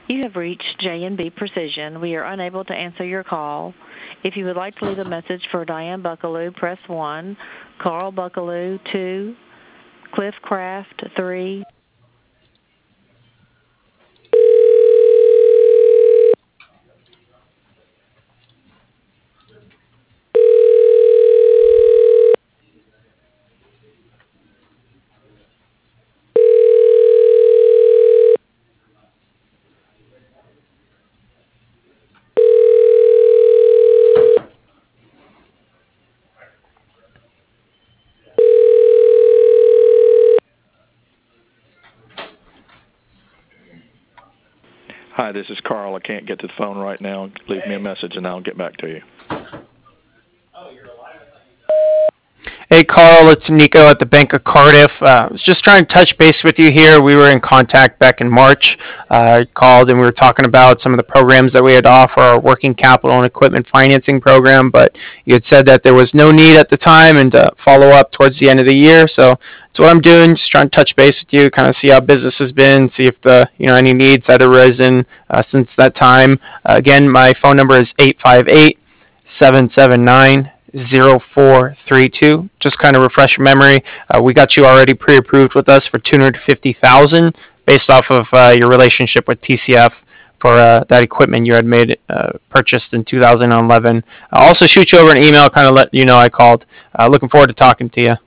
You have reached J&B Precision. We are unable to answer your call. If you would like to leave a message for Diane Buckaloo, press 1, Carl Buckaloo, 2, Cliff Craft, 3. Hi, this is Carl. I can't get to the phone right now. Leave me a message and I'll get back to you. Hey, Carl, it's Nico at the Bank of Cardiff. I was just trying to touch base with you here. We were in contact back in March. I called and we were talking about some of the programs that we had to offer, our working capital and equipment financing program, but you had said that there was no need at the time and to follow up towards the end of the year. So that's what I'm doing, just trying to touch base with you, kind of see how business has been, see if any needs had arisen since that time. Again, my phone number is 858-779-0432. Just kind of refresh your memory. We got you already pre-approved with us for $250,000 based off of your relationship with TCF for that equipment you had made purchased in 2011. I'll also shoot you over an email, kind of let you know I called. Looking forward to talking to you.